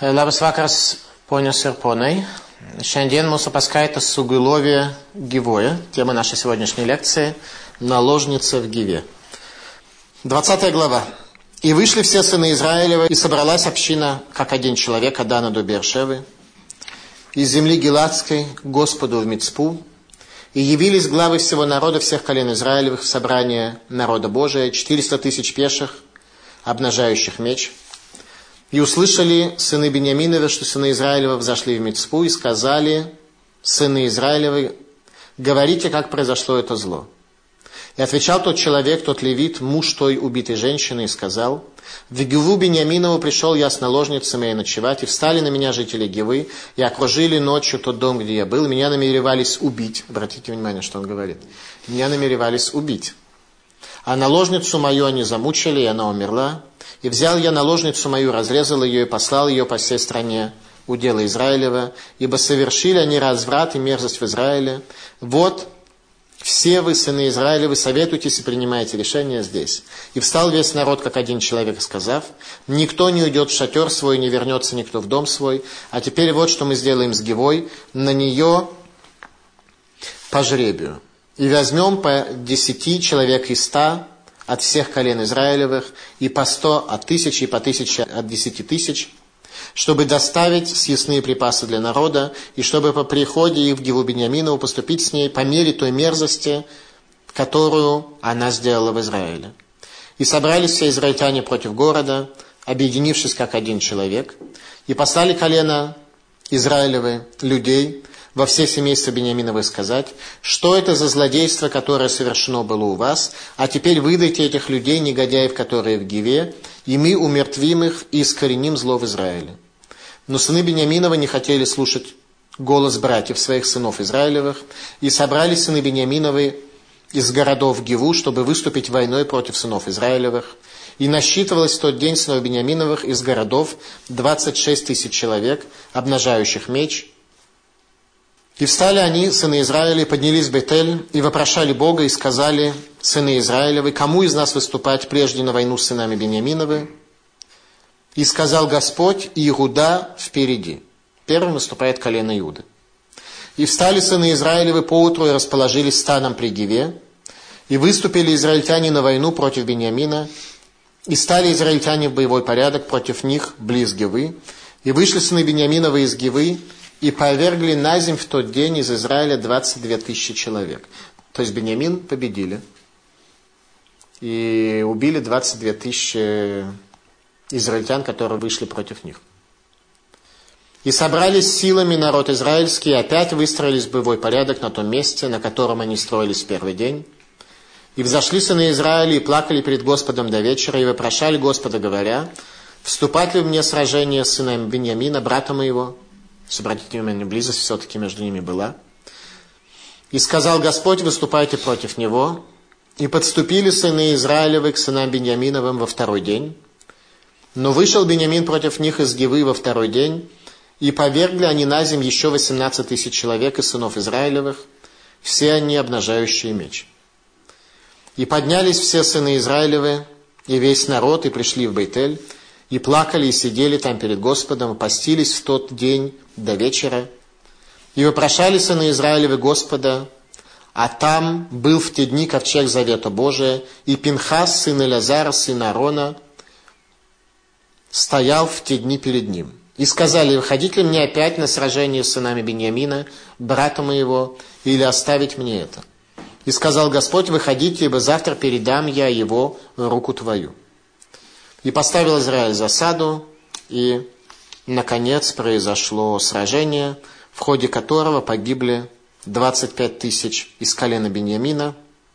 Labas vakaras, ponios ir ponai. Šiandien mūsų paskaita Sugulovė gyvoja. Тема нашей сегодняшней лекции – наложница в Гиве. 20 глава. «И вышли все сыны Израилева, и собралась община, как один человек, от Дана до Бершевы, из земли Гиладской к Господу в Мицпу, и явились главы всего народа, всех колен Израилевых, в собрание народа Божия, 400 тысяч пеших, обнажающих меч. И услышали сыны Беньяминовы, что сыны Израилева взошли в Мицпу, и сказали сыны Израилевы: говорите, как произошло это зло. И отвечал тот человек, тот левит, муж той убитой женщины, и сказал: в Гиву Беньяминову пришел я с наложницами моей ночевать, и встали на меня жители Гивы, и окружили ночью тот дом, где я был, и меня намеревались убить». Обратите внимание, что он говорит. «Меня намеревались убить. А наложницу мою они замучили, и она умерла. И взял я наложницу мою, разрезал ее и послал ее по всей стране удела Израилева, ибо совершили они разврат и мерзость в Израиле. Вот все вы, сыны Израилевы, советуйтесь и принимайте решение здесь». И встал весь народ, как один человек, сказав: никто не уйдет в шатер свой, не вернется никто в дом свой. А теперь вот что мы сделаем с Гивой: на нее по жребию. И возьмем по 10 человек из 100 от всех колен Израилевых, и по 100 от 1000, и по 1000 от 10 тысяч, чтобы доставить съестные припасы для народа, и чтобы по приходе их в Гиву Беньяминову поступить с ней по мере той мерзости, которую она сделала в Израиле. И собрались все израильтяне против города, объединившись как один человек, и послали колено Израилевы людей во все семейства Беньяминовы сказать: что это за злодейство, которое совершено было у вас, а теперь выдайте этих людей, негодяев, которые в Гиве, и мы умертвим их и искореним зло в Израиле. Но сыны Беньяминова не хотели слушать голос братьев своих сынов Израилевых, и собрались сыны Беньяминовы из городов Гиву, чтобы выступить войной против сынов Израилевых. И насчитывалось в тот день сынов Беньяминовых из городов 26 тысяч человек, обнажающих меч. И встали они, сыны Израиля, и поднялись в Бетель, и вопрошали Бога, и сказали сыны Израилевы: кому из нас выступать прежде на войну с сынами Беньяминовы? И сказал Господь: Иуда впереди. Первым выступает колено Иуды. И встали сыны Израилевы поутру и расположились станом при Гиве, и выступили израильтяне на войну против Беньямина, и стали израильтяне в боевой порядок против них близ Гивы, и вышли сыны Беньяминовы из Гивы, и повергли на земь в тот день из Израиля 22 тысячи человек. То есть Беньямин победили. И убили 22 тысячи израильтян, которые вышли против них. И собрались силами народ израильский, и опять выстроились в боевой порядок на том месте, на котором они строились в первый день. И взошли сыны Израиля, и плакали перед Господом до вечера, и вопрошали Господа, говоря: вступать ли в мне сражение с сыном Беньямина, брата моего? Обратите внимание, близость все-таки между ними была. И сказал Господь: выступайте против него. И подступили сыны Израилевы к сынам Беньяминовым во второй день. Но вышел Беньямин против них из Гивы во второй день, и повергли они на земь еще 18 тысяч человек из сынов Израилевых, все они обнажающие меч. И поднялись все сыны Израилевы и весь народ, и пришли в Бейтель, и плакали, и сидели там перед Господом, и постились в тот день до вечера. И вопрошали сыны Израилевы Господа, а там был в те дни ковчег завета Божия, и Пинхас, сын Элязара, сын Аарона, стоял в те дни перед ним. И сказали: выходить ли мне опять на сражение с сынами Беньямина, брата моего, или оставить мне это? И сказал Господь: выходите, ибо завтра передам я его в руку твою. И поставил Израиль засаду, и, наконец, произошло сражение, в ходе которого погибли 25 тысяч из колена Беньямина.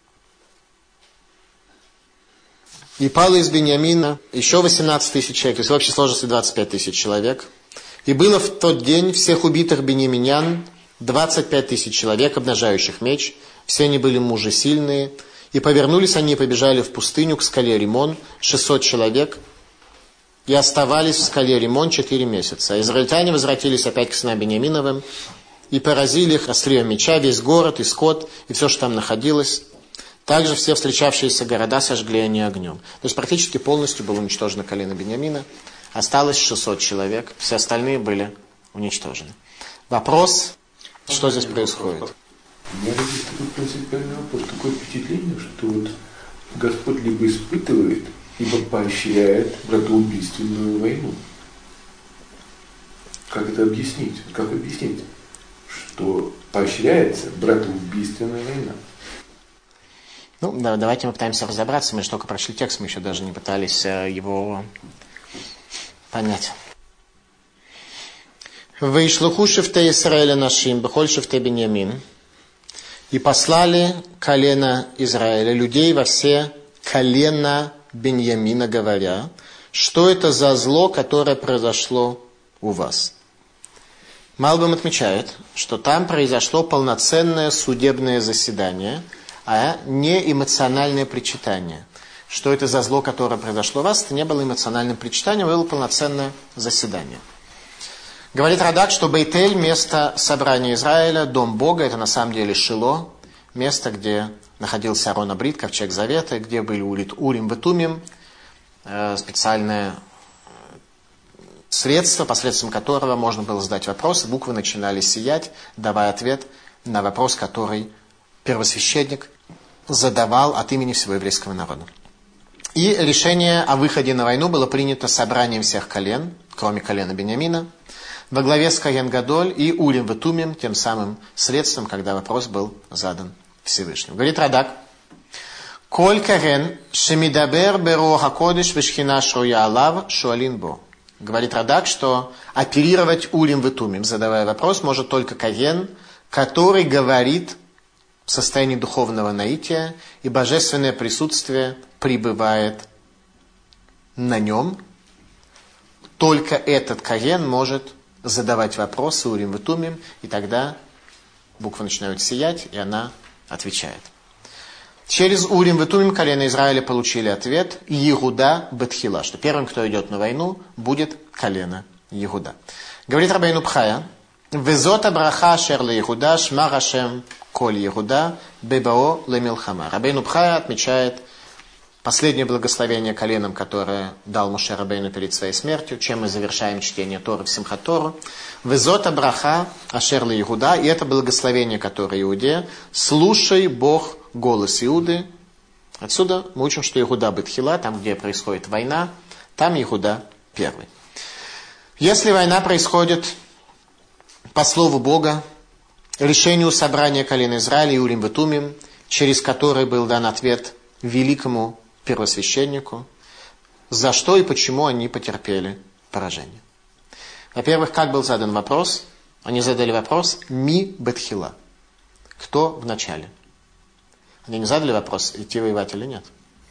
И пало из Беньямина еще 18 тысяч человек, то есть в общей сложности 25 тысяч человек. И было в тот день всех убитых беньяминян 25 тысяч человек, обнажающих меч. Все они были мужи сильные. И повернулись они и побежали в пустыню к скале Римон, 600 человек, и оставались в скале Римон 4 месяца. А израильтяне возвратились опять к сынам Беньяминовым и поразили их острием меча, весь город и скот, и все, что там находилось. Также все встречавшиеся города сожгли они огнем. То есть практически полностью было уничтожено колено Беньямина. Осталось 600 человек, все остальные были уничтожены. Вопрос, что здесь происходит? У меня здесь такой принципиальный вопрос. Такое впечатление, что вот Господь либо испытывает, либо поощряет братоубийственную войну. Как это объяснить? Как объяснить, что поощряется братоубийственная война? Ну, давайте мы пытаемся разобраться. Мы же только прошли текст, мы еще даже не пытались его понять. «Вейшлуху шифте Исраэля нашим, бехоль шифте Беньямин». И послали колено Израиля, людей во все колена Беньямина, говоря, что это за зло, которое произошло у вас. Малбим отмечает, что там произошло полноценное судебное заседание, а не эмоциональное причитание. Что это за зло, которое произошло у вас, это не было эмоциональным причитанием, было полноценное заседание. Говорит Радак, что Бейтель, место собрания Израиля, дом Бога, это на самом деле Шило, место, где находился Арон Абрит, ковчег Завета, где были Урим и Тумим, специальное средство, посредством которого можно было задать вопрос, буквы начинали сиять, давая ответ на вопрос, который первосвященник задавал от имени всего еврейского народа. И решение о выходе на войну было принято собранием всех колен, кроме колена Беньямина, во главе с Коген Гадоль и Урим и Тумим, тем самым средством, когда вопрос был задан Всевышнему. Говорит Радак, «Коль карен шемидабер беруаха кодеш вешхина шруя алав шуалин бо». Говорит Радак, что оперировать Урим и Тумим, задавая вопрос, может только Коген, который говорит в состоянии духовного наития, и божественное присутствие пребывает на нем. Только этот Коген может задавать вопросы Урим и Тумим, и тогда буквы начинают сиять, и она отвечает. Через Урим и Тумим колено Израиля получили ответ Иуда Бетхила, что первым, кто идет на войну, будет колено Иуда. Говорит Рабейну Пхая, «Везота браха шер ле Иуда шма Рашем коль Иуда бебао ле милхама». Рабейну Пхая отмечает последнее благословение коленам, которое дал Моше Рабейну перед своей смертью, чем мы завершаем чтение Торы в Симхат Тору. «Везота браха ашер ле Иуда», и это благословение, которое Иуде, «слушай Бог голос Иуды». Отсюда мы учим, что Иуда Бетхила, там, где происходит война, там Иуда первый. Если война происходит по слову Бога, решению собрания колена Израиля и Урим и Тумим, через который был дан ответ великому первосвященнику, за что и почему они потерпели поражение. Во-первых, как был задан вопрос? Они задали вопрос «Ми Бетхила». Кто в начале? Они не задали вопрос, идти воевать или нет.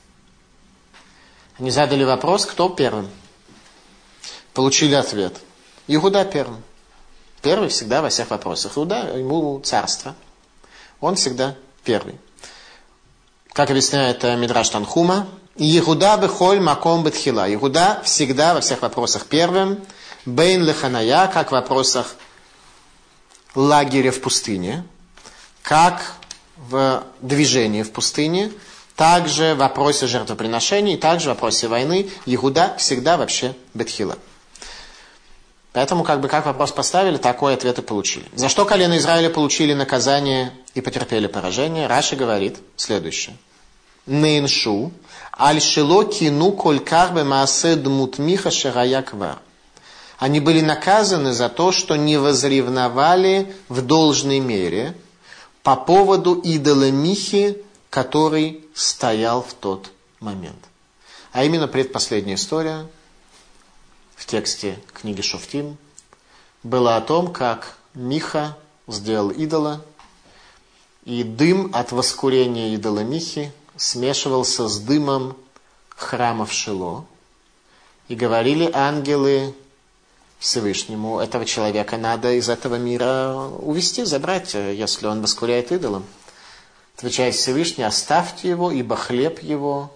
Они задали вопрос, кто первым. Получили ответ. Иуда первым. Первый всегда во всех вопросах. Иуда, ему царство. Он всегда первый. Как объясняет Мидраш Танхума, Иуда бехоль маком бетхила. Иуда всегда во всех вопросах первым. Бейн леханая, как в вопросах лагеря в пустыне, как в движении в пустыне, также в вопросе жертвоприношений, также в вопросе войны. Иуда всегда вообще бетхила. Поэтому как вопрос поставили, такой ответ и получили. За что колено Израиля получили наказание и потерпели поражение? Раши говорит следующее. Нейншу, аль-шило кину коль-кар бе-маасе дмут миха шерая квар. Они были наказаны за то, что не возревновали в должной мере по поводу идола Михи, который стоял в тот момент. А именно предпоследняя история в тексте книги Шофтим была о том, как Миха сделал идола, и дым от воскурения идола Михи смешивался с дымом храма в Шило. И говорили ангелы Всевышнему, этого человека надо из этого мира увести, забрать, если он воскуряет идолом. Отвечает Всевышний, оставьте его, ибо хлеб его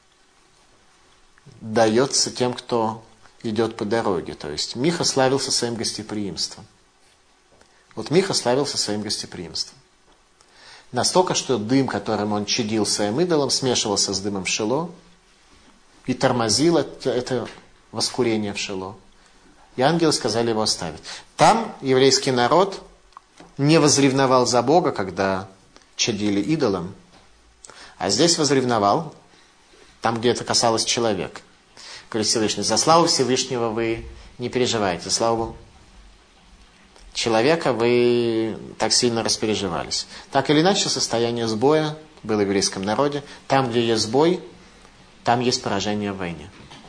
дается тем, кто идет по дороге. То есть Миха славился своим гостеприимством. Вот Миха славился своим гостеприимством. Настолько, что дым, которым он чадил своим идолом, смешивался с дымом Шило и тормозил это воскурения в Шило. И ангелы сказали его оставить. Там еврейский народ не возревновал за Бога, когда чадили идолам, а здесь возревновал, там, где это касалось человека. Говорит Всевышний, за славу Всевышнего вы не переживаете, за славу человека вы так сильно распереживались. Так или иначе, состояние сбоя было в еврейском народе. Там, где есть сбой, там есть поражение в войне.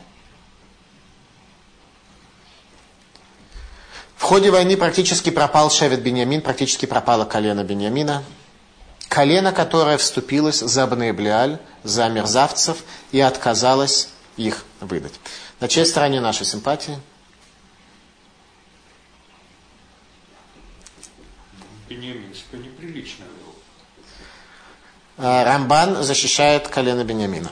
В ходе войны практически пропал Шевет Биньямин, практически пропало колено Биньямина. Колено, которое вступилось за Бней-Блеаль, за мерзавцев и отказалось их выдать. На чьей стороне нашей симпатии? Биньямин себя неприлично вел. Рамбан защищает колено Биньямина.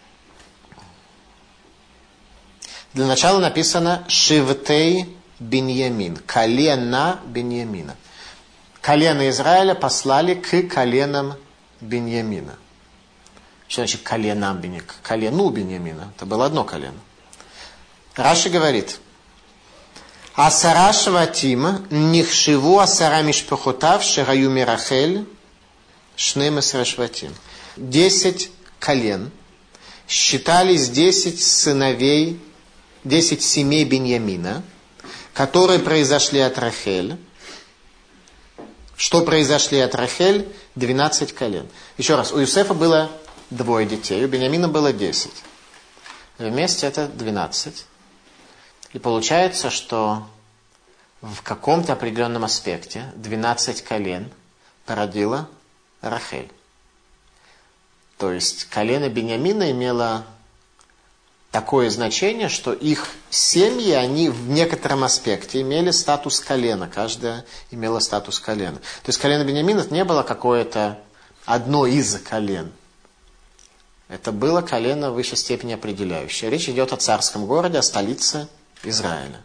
Для начала написано «Шивтей Биньямин», колено Биньямина. Колено Израиля послали к коленам Биньямина. Что значит коленам Биньямина? Колену Биньямина. Это было одно колено. Раши говорит: Асара шватим нихшиву асара мишпахотав шераю мирахель шнемесра шватим. 10 колен считались 10 сыновей, 10 семей Биньямина, которые произошли от Рахель. Что произошли от Рахель? 12 колен. Еще раз, у Юсефа было 2 детей, у Биньямина было 10. Вместе это 12. И получается, что в каком-то определенном аспекте 12 колен породило Рахель. То есть колено Биньямина имело такое значение, что их семьи, они в некотором аспекте имели статус колена. Каждая имела статус колена. То есть колено Биньямина это не было какое-то одно из колен. Это было колено в высшей степени определяющее. Речь идет о царском городе, о столице Израиля.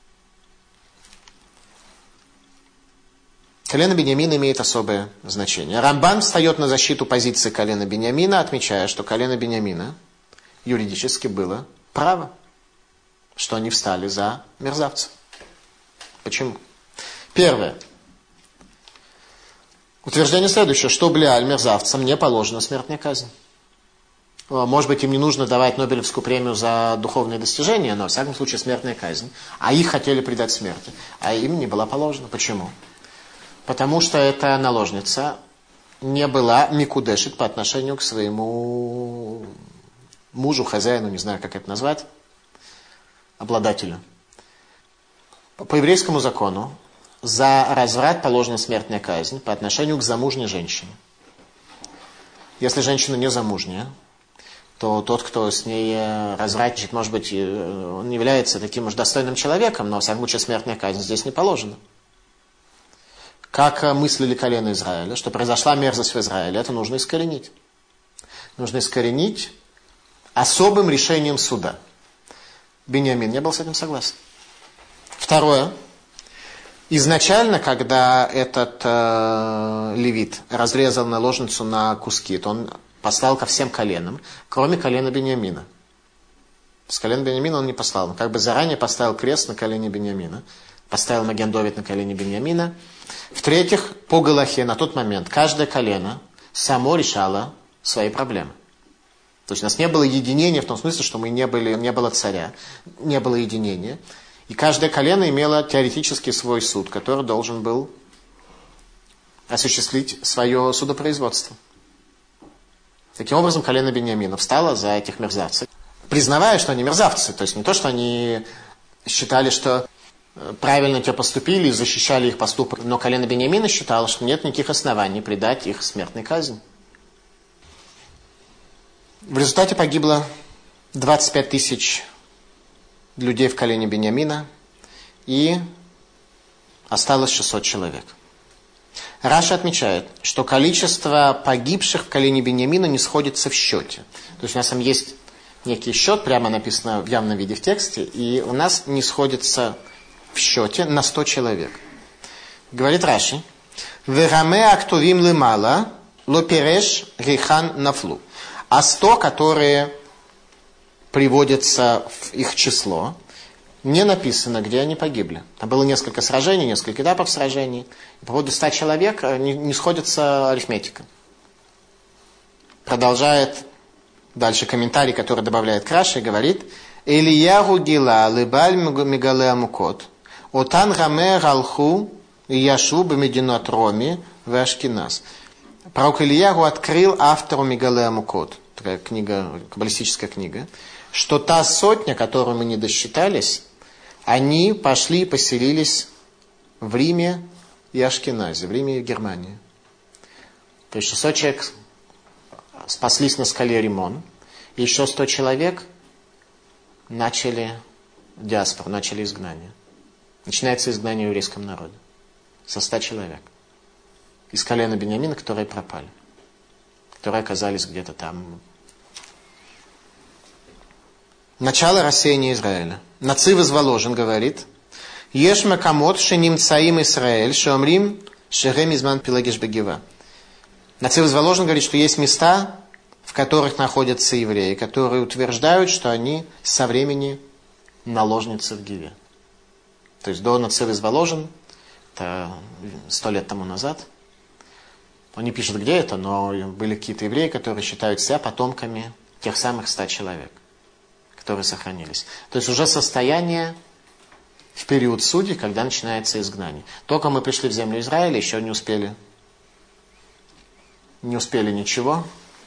Колено Биньямина имеет особое значение. Рамбан встает на защиту позиции колена Биньямина, отмечая, что колено Биньямина юридически было право, что они встали за мерзавцев. Почему? Первое. Утверждение следующее, что Блеаль мерзавцам не положена смертная казнь. Может быть, им не нужно давать Нобелевскую премию за духовные достижения, но, во всяком случае, смертная казнь. А их хотели предать смерти. А им не была положена. Почему? Потому что эта наложница не была микудешит по отношению к своему мужу, хозяину, не знаю, как это назвать, обладателю. По еврейскому закону за разврат положена смертная казнь по отношению к замужней женщине. Если женщина не замужняя, то тот, кто с ней развратничает, может быть, он не является таким уж достойным человеком, но, во всяком случае, смертная казнь здесь не положена. Как мыслили колено Израиля, что произошла мерзость в Израиле, это нужно искоренить. Нужно искоренить особым решением суда. Биньямин не был с этим согласен. Второе. Изначально, когда этот левит разрезал наложницу на куски, то он послал ко всем коленам, кроме колена Биньямина. С колена Биньямина он не послал. Он как бы заранее поставил крест на колене Биньямина. Поставил Маген Довид на колени Биньямина. В-третьих, по Галахе на тот момент каждое колено само решало свои проблемы. То есть у нас не было единения в том смысле, что не было царя, не было единения. И каждое колено имело теоретически свой суд, который должен был осуществить свое судопроизводство. Таким образом, колено Биньямина встало за этих мерзавцев, признавая, что они мерзавцы. То есть не то, что они считали, что правильно те поступили и защищали их поступок, но колено Биньямина считало, что нет никаких оснований предать их смертной казни. В результате погибло 25 тысяч людей в колене Биньямина и осталось 600 человек. Раша отмечает, что количество погибших в колене Биньямина не сходится в счете. То есть у нас там есть некий счет, прямо написано в явном виде в тексте, и у нас не сходится в счете на 100 человек. Говорит Раши: «Вераме актувим лемала ло переш рихан нафлу». А 100, которые приводится в их число, не написано, где они погибли. Там было несколько сражений, несколько этапов сражений. По поводу 100 человек не сходится арифметика. Продолжает дальше комментарий, который добавляет Раши, и говорит: Элияху гила лыбаль мигале амукот, отан гамер алху и яшу бемединот роми в Ашкеназ. Пророк Ильяху открыл автору Мигале Амукот, такая книга, каббалистическая книга, что та сотня, которую мы не досчитались, они пошли и поселились в Риме и Ашкеназе, в Риме и Германии. То есть 600 человек спаслись на скале Римон, и еще 100 человек начали диаспору, начали изгнание. Начинается изгнание в еврейском народе. Со 100 человек. Из колена Беньямина, которые пропали. Которые оказались где-то там. Начало рассеяния Израиля. Нацив из Воложен говорит: Еш макамот шеним цаим Исраэль шеомрим шерем изман пилагиш бегива. Нацив из Воложен говорит, что есть места, в которых находятся евреи, которые утверждают, что они со времени наложницы в Гиве. То есть до Нацив из Воложен, это 100 лет тому назад. Он не пишет, где это, но были какие-то евреи, которые считают себя потомками тех самых 100 человек, которые сохранились. То есть уже состояние в период судей, когда начинается изгнание. Только мы пришли в землю Израиля, еще не успели ничего,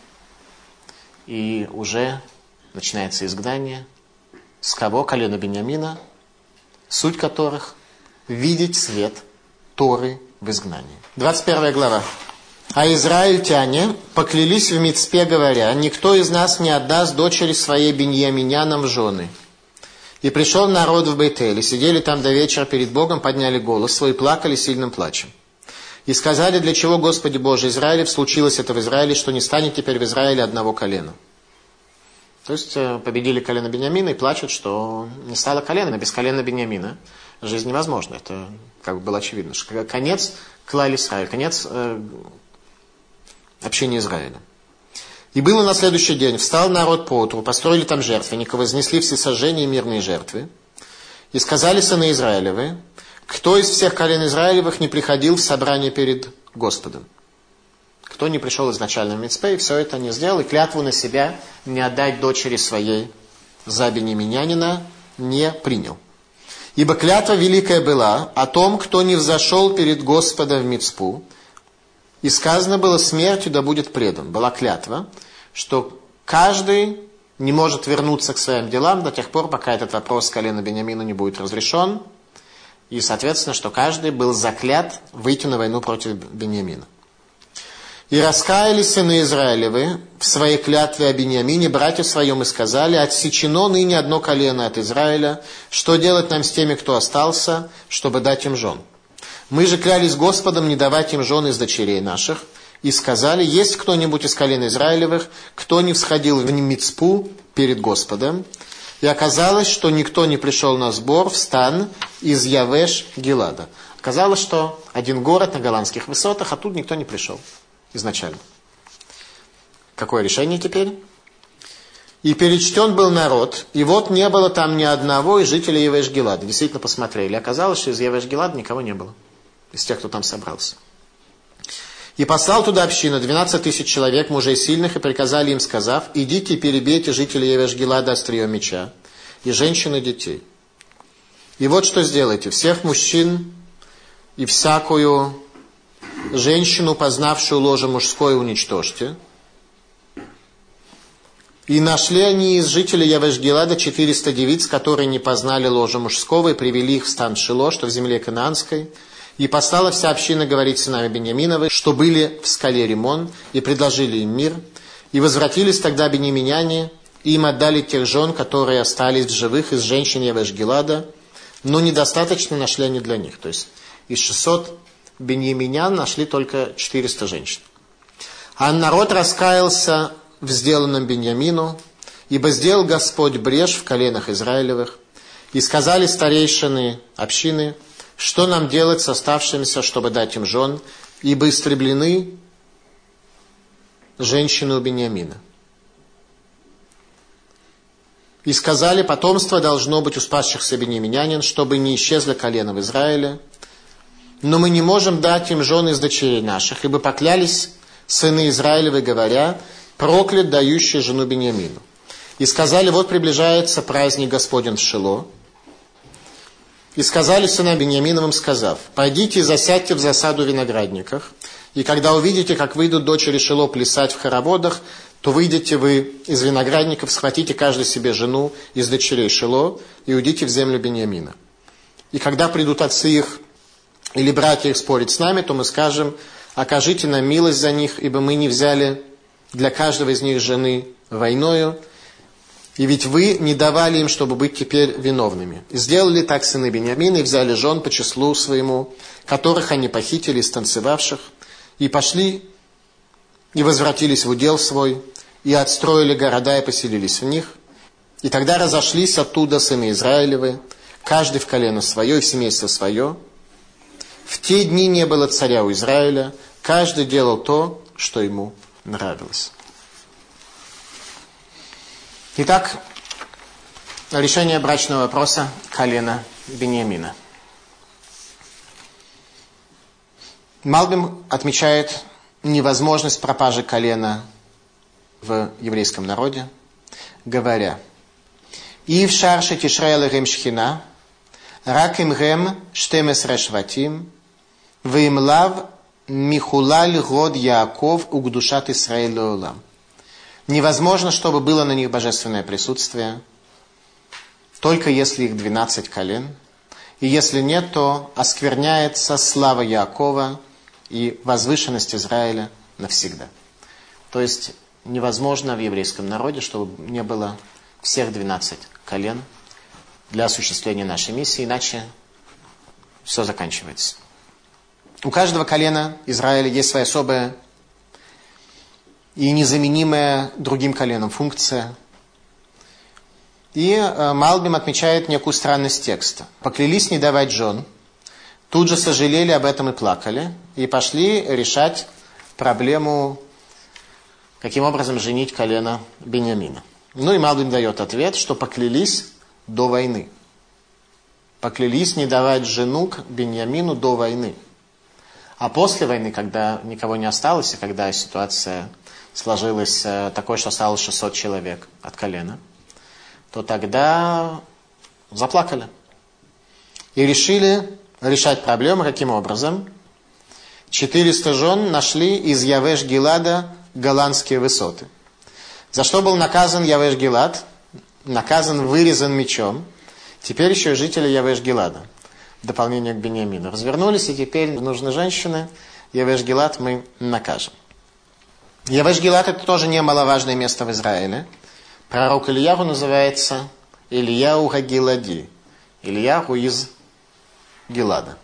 и уже начинается изгнание. С кого? Колена Беньямина, суть которых — видеть свет Торы в изгнании. 21 глава. А израильтяне поклялись в Мицпе, говоря: никто из нас не отдаст дочери своей беньяминянам в жены. И пришел народ в Бейтель, и сидели там до вечера перед Богом, подняли голос свой и плакали сильным плачем. И сказали: для чего, Господи Боже Израилев, случилось это в Израиле, что не станет теперь в Израиле одного колена? То есть победили колено Беньямина и плачут, что не стало колена. Без колена Беньямина жизнь невозможна. Это как бы было очевидно. Что конец клали Израиль, конец общения Израиля. И было на следующий день: встал народ поутру, построили там жертвенник, вознесли всесожжения и мирные жертвы. И сказали сыны Израилевы: кто из всех колен Израилевых не приходил в собрание перед Господом? Кто не пришел изначально в Мицпе, и все это не сделал, и клятву на себя не отдать дочери своей за беньяминянина не принял. Ибо клятва великая была о том, кто не взошел перед Господом в Мицпу, и сказано было: смертью да будет предан. Была клятва, что каждый не может вернуться к своим делам до тех пор, пока этот вопрос колена Беньямина не будет разрешен. И, соответственно, что каждый был заклят выйти на войну против Беньямина. И раскаялись сыны Израилевы в своей клятве о Беньямине, братьев своем, и сказали: отсечено ныне одно колено от Израиля, что делать нам с теми, кто остался, чтобы дать им жен? Мы же клялись Господом не давать им жен из дочерей наших, и сказали: есть кто-нибудь из колен Израилевых, кто не всходил в Мицпу перед Господом? И оказалось, что никто не пришел на сбор в стан из Явеш-Гилада. Оказалось, что один город на голландских высотах, а тут никто не пришел изначально. Какое решение теперь? И перечтен был народ, и вот не было там ни одного из жителей Явеш-Гилада. Действительно посмотрели. Оказалось, что из Явеш-Гилада никого не было. Из тех, кто там собрался. И послал туда общину 12 тысяч человек, мужей сильных, и приказали им, сказав: идите и перебейте жителей Явеш-Гилада острием меча, и женщин, и детей. И вот что сделайте: всех мужчин и всякую женщину, познавшую ложе мужское, уничтожьте. И нашли они из жителей Явеш-Гилада 400 девиц, которые не познали ложе мужского, и привели их в стан Шило, что в земле Канаанской. И послала вся община говорить сынами Беньяминовы, что были в скале Римон, и предложили им мир. И возвратились тогда беньяминяне, и им отдали тех жен, которые остались в живых из женщин Явеш-Гилада, но недостаточно нашли они для них. То есть из 600 беньяминян нашли только 400 женщин. А народ раскаялся в сделанном Беньямину, ибо сделал Господь брешь в коленах Израилевых. И сказали старейшины общины: что нам делать с оставшимися, чтобы дать им жен, ибо истреблены женщины у Беньямина. И сказали: потомство должно быть у спасшихся беньяминянин, чтобы не исчезло колено в Израиле. Но мы не можем дать им жены из дочерей наших, ибо поклялись сыны Израилевы, говоря: проклят дающий жену Беньямину. И сказали: вот приближается праздник Господень в Шило. И сказали сынам Беньяминовым, сказав: пойдите и засядьте в засаду в виноградниках, и когда увидите, как выйдут дочери Шило плясать в хороводах, то выйдете вы из виноградников, схватите каждый себе жену из дочерей Шило и уйдите в землю Беньямина. И когда придут отцы их или братья их спорить с нами, то мы скажем: окажите нам милость за них, ибо мы не взяли для каждого из них жены войною, и ведь вы не давали им, чтобы быть теперь виновными. И сделали так сыны Беньямина, и взяли жен по числу своему, которых они похитили из танцевавших, и пошли, и возвратились в удел свой, и отстроили города, и поселились в них. И тогда разошлись оттуда сыны Израилевы, каждый в колено свое и в семейство свое. В те дни не было царя у Израиля, каждый делал то, что ему нравилось. Итак, решение брачного вопроса колена Беньямина. Малбим отмечает невозможность пропажи колена в еврейском народе, говоря: «И в шарше тишрей лэгэм шхина, рак им гэм штемэсрэ шватим, вэим лав михулаль год Яаков угдушат Исраэль леолам». Невозможно, чтобы было на них божественное присутствие, только если их 12 колен, и если нет, то оскверняется слава Яакова и возвышенность Израиля навсегда. То есть невозможно в еврейском народе, чтобы не было всех 12 колен для осуществления нашей миссии, иначе все заканчивается. У каждого колена Израиля есть своя особая и незаменимая другим коленом функция. И Малбим отмечает некую странность текста. Поклялись не давать жен, тут же сожалели об этом и плакали, и пошли решать проблему, каким образом женить колено Беньямина. Ну и Малбим дает ответ, что поклялись до войны. Поклялись не давать жену к Беньямину до войны. А после войны, когда никого не осталось, и когда ситуация сложилась такой, что осталось 600 человек от колена, то тогда заплакали. И решили решать проблему каким образом? 400 жен нашли из Явеш-Гилада голландские высоты. За что был наказан Явеш-Гилад? Наказан, вырезан мечом. Теперь еще и жители Явеш-Гилада. В дополнение к Беньямину. Развернулись, и теперь нужны женщины. Явеш-Гилад мы накажем. Явеш-Гилад — это тоже немаловажное место в Израиле. Пророк Ильяху называется Ильяху Ха-Гилади. Ильяху из Гилада.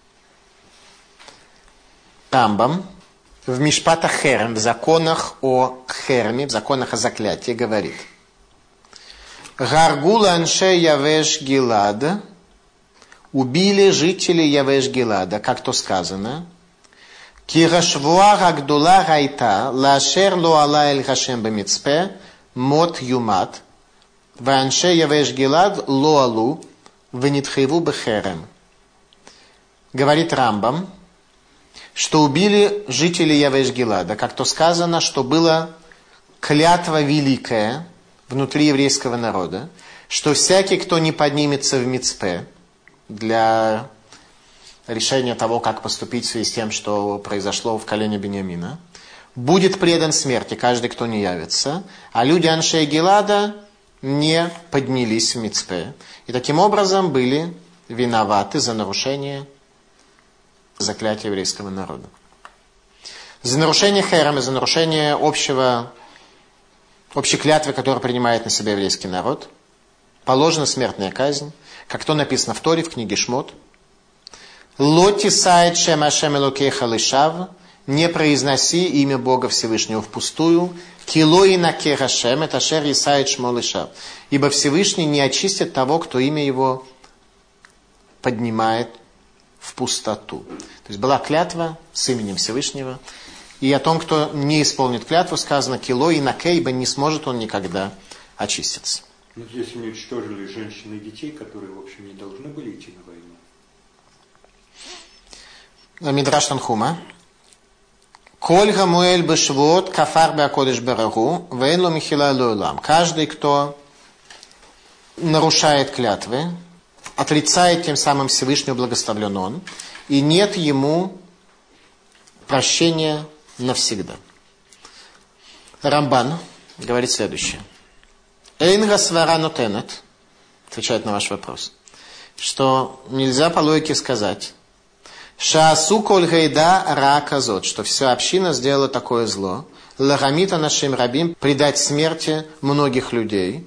Рамбам в Мишпат ха-Херем, в законах о Херме, в законах о заклятии, говорит: Гаргула анше Явеш-Гилада, убили жители Явеш-Гилада, как то сказано, Кирашвуа Гагдула Гайта, Лашер Луала Эль Хашем Бамицпе, Мот Юмат, Ванше Явеш-Гилад Луалу, Венитхейву Бехерем. Говорит Рамбам, что убили жители Явеш-Гилада, как то сказано, что была клятва великая внутри еврейского народа, что всякий, кто не поднимется в Мицпе для решения того, как поступить в связи с тем, что произошло в колене Беньямина, будет предан смерти каждый, кто не явится, а люди Аншей Гилада не поднялись в Мицпе. И таким образом были виноваты за нарушение заклятия еврейского народа. За нарушение Херема, за нарушение общей клятвы, которую принимает на себя еврейский народ, положена смертная казнь, как то написано в Торе, в книге Шмот. Лоти сайт шем ашем элокеха лишав, не произноси имя Бога Всевышнего впустую, килои на керашем, это шер исайт шмо лишав, ибо Всевышний не очистит того, кто имя его поднимает в пустоту. То есть была клятва с именем Всевышнего, и о том, кто не исполнит клятву, сказано килои на ке, ибо не сможет он никогда очиститься. Но здесь уничтожили женщин и детей, которые, в общем, не должны были идти на войну. Мидраш Танхума. Коль гамуэль бешвот кафар беакодеш берагу вейн ло михила лоулам. Каждый, кто нарушает клятвы, отрицает тем самым Всевышнего, благословлен он, и нет ему прощения навсегда. Рамбан говорит следующее. Эйн гасвара нотенет, отвечает на ваш вопрос, что нельзя по логике сказать, шаасу коль гейда ра казот, что вся община сделала такое зло, лагамита нашим рабим, предать смерти многих людей,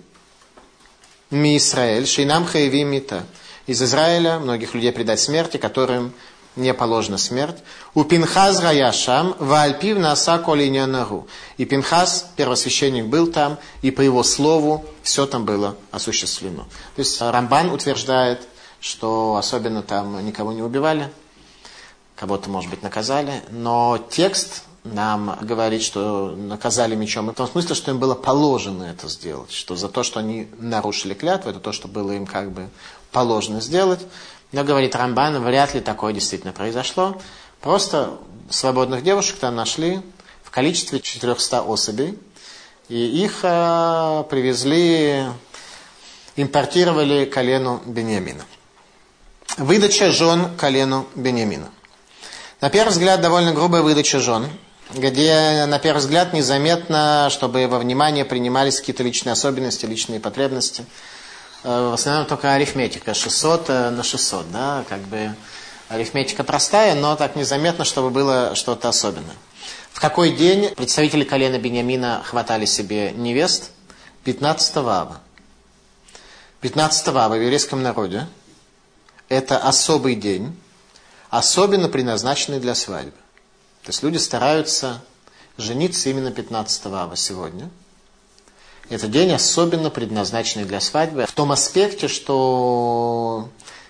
ми Исраэль, шейнам хаеви мита, из Израиля многих людей предать смерти, которым не положена смерть. У Пинхас Раяшам, Ваальпив Наса Колинянару. И Пинхас, первосвященник, был там, и по его слову все там было осуществлено. То есть Рамбан утверждает, что особенно там никого не убивали, кого-то, может быть, наказали, но текст нам говорит, что наказали мечом, в том смысле, что им было положено это сделать, что за то, что они нарушили клятву, это то, что было им как бы положено сделать. Но, говорит Рамбан, вряд ли такое действительно произошло. Просто свободных девушек там нашли в количестве 400 особей. И их привезли, импортировали к колену Беньямина. Выдача жен колену Беньямина. На первый взгляд, довольно грубая выдача жен, где, на первый взгляд, незаметно, чтобы во внимание принимались какие-то личные особенности, личные потребности. В основном только арифметика, 600 на 600, да, как бы арифметика простая, но так незаметно, чтобы было что-то особенное. В какой день представители колена Беньямина хватали себе невест? 15 ава. 15 ава в еврейском народе это особый день, особенно предназначенный для свадьбы. То есть люди стараются жениться именно 15 ава сегодня. Это день особенно предназначенный для свадьбы. В том аспекте, что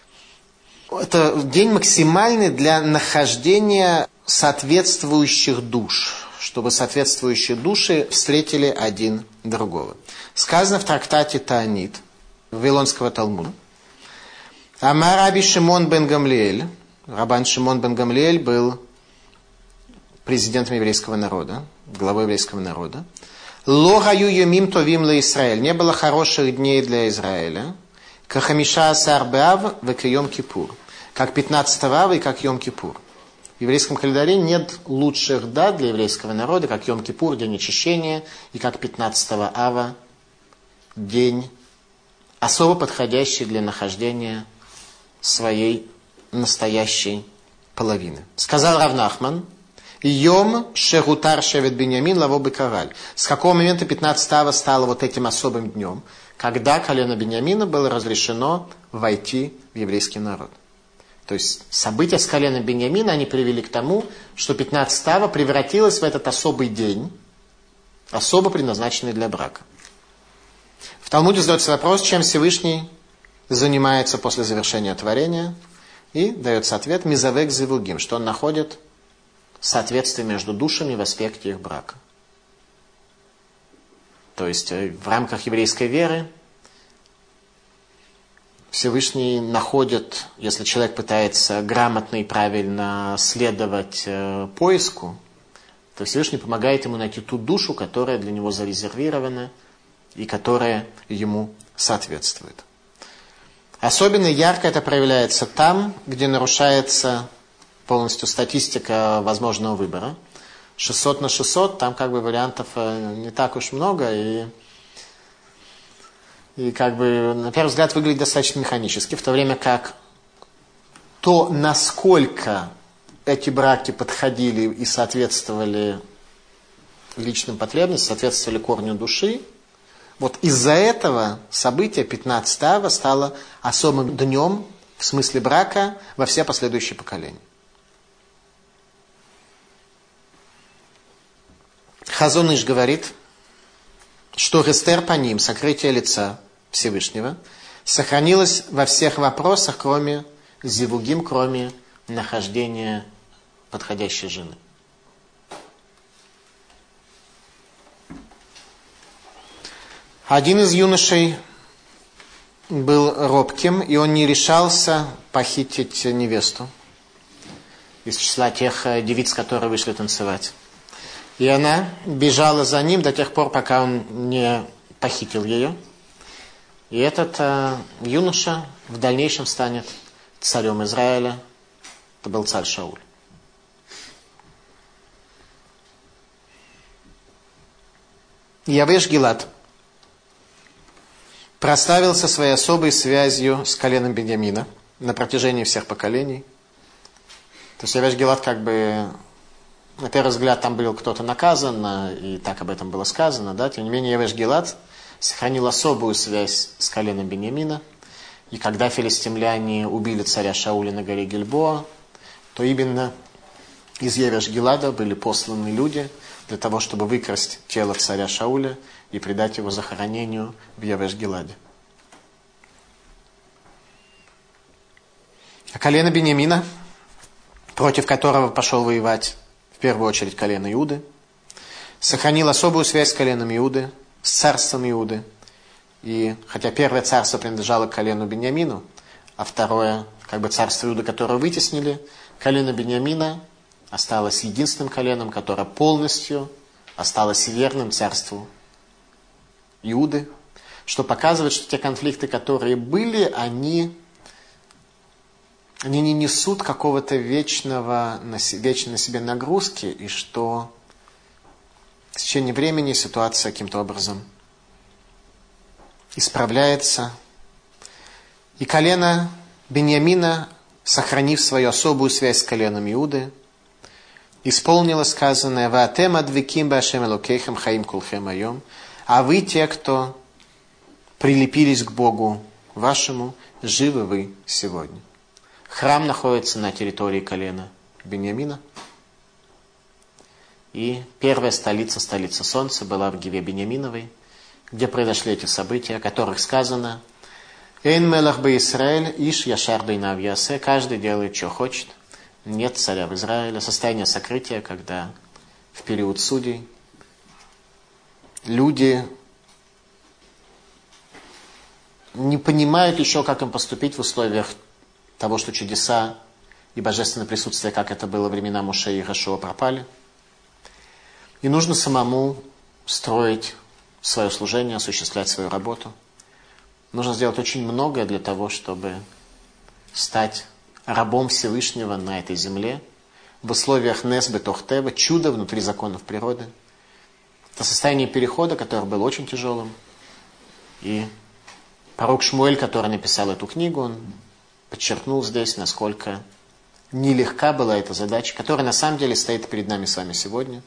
это день максимальный для нахождения соответствующих душ. Чтобы соответствующие души встретили один другого. Сказано в трактате Таанит Вавилонского Талмуда. Амар Раби Шимон бен Гамлиэль. Рабан Шимон бен Гамлиэль был президентом еврейского народа, главой еврейского народа. Ло гаю юмим товим ла Исраэль. Не было хороших дней для Израиля. Кахамиша асар беав век йом кипур. Как 15 ава и как йом кипур. В еврейском календаре нет лучших дат для еврейского народа, как йом кипур, день очищения, и как 15 ава, день особо подходящий для нахождения своей настоящей половины. Сказал Рав Нахман, Йом шегутар шевет Беньямин лаво бекараль. С какого момента 15 ава стало вот этим особым днем, когда колено Беньямина было разрешено войти в еврейский народ. То есть события с коленом Беньямина, они привели к тому, что 15 ава превратилась в этот особый день, особо предназначенный для брака. В Талмуде задается вопрос, чем Всевышний занимается после завершения творения, и дается ответ мизавек зевугим, что он находит соответствие между душами в аспекте их брака. То есть в рамках еврейской веры Всевышний находит, если человек пытается грамотно и правильно следовать поиску, то Всевышний помогает ему найти ту душу, которая для него зарезервирована и которая ему соответствует. Особенно ярко это проявляется там, где нарушается полностью статистика возможного выбора. 600 на 600, там как бы вариантов не так уж много, и как бы на первый взгляд выглядит достаточно механически, в то время как то, насколько эти браки подходили и соответствовали личным потребностям, соответствовали корню души, вот из-за этого события 15 ава стало особым днем в смысле брака во все последующие поколения. Хазон Иш говорит, что гестер паним, сокрытие лица Всевышнего, сохранилось во всех вопросах, кроме зивугим, кроме нахождения подходящей жены. Один из юношей был робким, и он не решался похитить невесту из числа тех девиц, которые вышли танцевать. И она бежала за ним до тех пор, пока он не похитил ее. И этот юноша в дальнейшем станет царем Израиля. Это был царь Шауль. Явеш Гилад прославился своей особой связью с коленом Беньямина на протяжении всех поколений. То есть Явеш Гилад как бы, на первый взгляд, там был кто-то наказан, и так об этом было сказано, да? Тем не менее, Явеш Гилад сохранил особую связь с коленом Беньямина. И когда филистимляне убили царя Шауля на горе Гильбоа, то именно из Явеш Гилада были посланы люди для того, чтобы выкрасть тело царя Шауля и предать его захоронению в Явеш Гиладе. А колено Беньямина, против которого пошел воевать в первую очередь колено Иуды, сохранил особую связь с коленом Иуды, с царством Иуды. И хотя первое царство принадлежало колену Беньямину, а второе, как бы царство Иуды, которое вытеснили, колено Беньямина осталось единственным коленом, которое полностью осталось верным царству Иуды, что показывает, что те конфликты, которые были, они не несут какого-то вечной на себе нагрузки, и что в течение времени ситуация каким-то образом исправляется. И колено Беньямина, сохранив свою особую связь с коленом Иуды, исполнило сказанное «Ваатем адвиким башем элокейхем хаим кулхем айом», а вы, те, кто прилепились к Богу вашему, живы вы сегодня. Храм находится на территории колена Беньямина. И первая столица Солнца, была в Гиве Беньяминовой, где произошли эти события, о которых сказано «Эйн мелах бе Исраэль, иш яшар бейнав ясе», каждый делает, что хочет. Нет царя в Израиле. Состояние сокрытия, когда в период судей люди не понимают еще, как им поступить в условиях того, что чудеса и божественное присутствие, как это было во времена Моше и Иошуа, пропали. И нужно самому строить свое служение, осуществлять свою работу. Нужно сделать очень многое для того, чтобы стать рабом Всевышнего на этой земле, в условиях Нес бетох Тева, чудо внутри законов природы. Это состояние перехода, которое было очень тяжелым. И пророк Шмуэль, который написал эту книгу, он подчеркнул здесь, насколько нелегка была эта задача, которая на самом деле стоит перед нами с вами сегодня.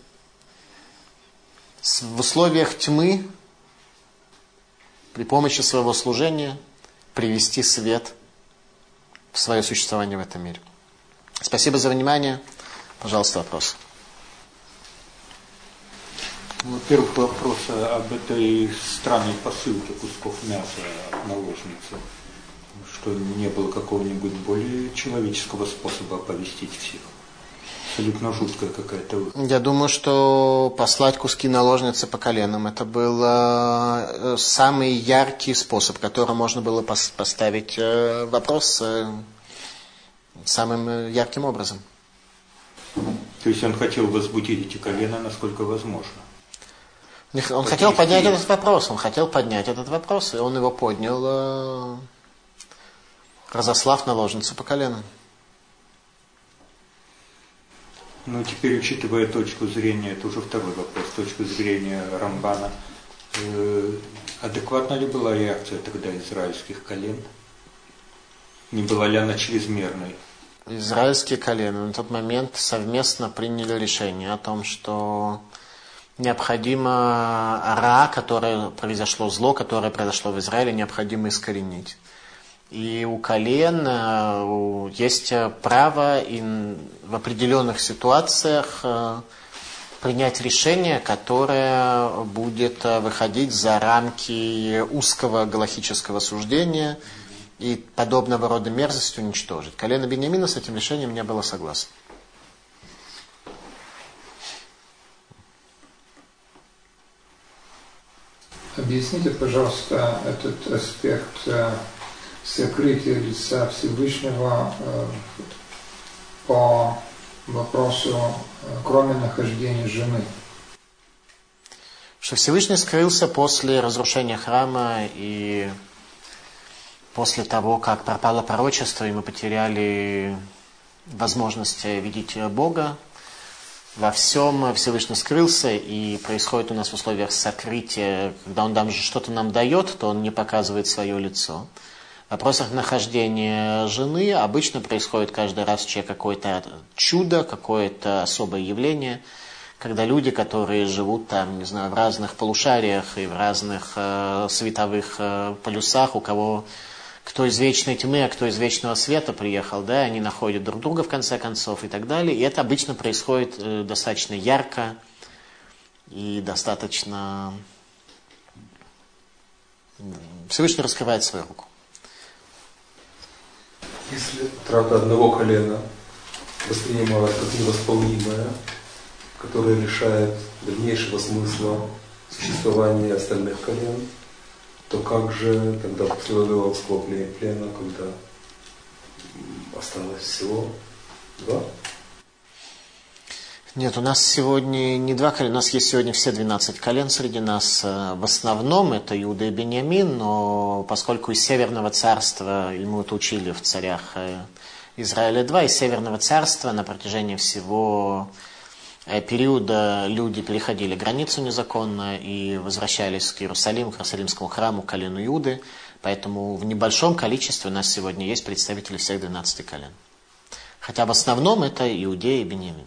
В условиях тьмы, при помощи своего служения, привести свет в свое существование в этом мире. Спасибо за внимание. Пожалуйста, вопрос. Во-первых, вопрос об этой странной посылке кусков мяса от наложницы. Что не было какого-нибудь более человеческого способа оповестить всех. Абсолютно жуткая какая-то. Я думаю, что послать куски наложницы по коленам, это был самый яркий способ, которым можно было поставить вопрос самым ярким образом. То есть он хотел возбудить эти колена, насколько возможно. Он хотел поднять этот вопрос, и он его поднял, разослав наложницу по коленам. Ну, теперь, учитывая точку зрения, это уже второй вопрос, точку зрения Рамбана, адекватна ли была реакция тогда израильских колен? Не была ли она чрезмерной? Израильские колена на тот момент совместно приняли решение о том, что необходимо зло, которое произошло в Израиле, необходимо искоренить. И у колен есть право в определенных ситуациях принять решение, которое будет выходить за рамки узкого галахического суждения и подобного рода мерзость уничтожить. Колено Беньямина с этим решением не было согласно. Объясните, пожалуйста, этот аспект сокрытия лица Всевышнего по вопросу, кроме нахождения жены. Что Всевышний скрылся после разрушения храма и после того, как пропало пророчество, и мы потеряли возможность видеть Бога. Во всем Всевышний скрылся, и происходит у нас в условиях сокрытия, когда Он даже что-то нам дает, то Он не показывает свое лицо. В вопросах нахождения жены обычно происходит каждый раз в человеке какое-то чудо, какое-то особое явление, когда люди, которые живут там, не знаю, в разных полушариях и в разных световых полюсах, у кого кто из вечной тьмы, а кто из вечного света приехал, да, они находят друг друга в конце концов и так далее. И это обычно происходит достаточно ярко и достаточно... Всевышний раскрывает свою руку. Если утрата одного колена воспринималась как невосполнимая, которая лишает дальнейшего смысла существования остальных колен, то как же тогда после Вавилонского плена, когда осталось всего 2? Нет, у нас сегодня не 2 колена, у нас есть сегодня все 12 колен среди нас. В основном это Иуда и Беньямин, но поскольку из Северного царства, и мы это учили в царях Израиля 2, из Северного царства на протяжении всего периода люди переходили границу незаконно и возвращались к Иерусалиму, к Иерусалимскому храму, к колену Иуды. Поэтому в небольшом количестве у нас сегодня есть представители всех 12 колен. Хотя в основном это Иудея и Беньямин.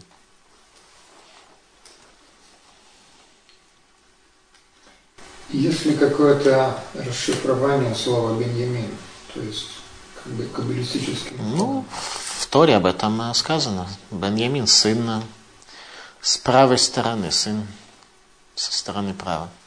Есть ли какое-то расшифрование слова «Беньямин», то есть как бы каббалистическим? Ну, в Торе об этом сказано. Беньямин, сын с правой стороны, сын со стороны правой.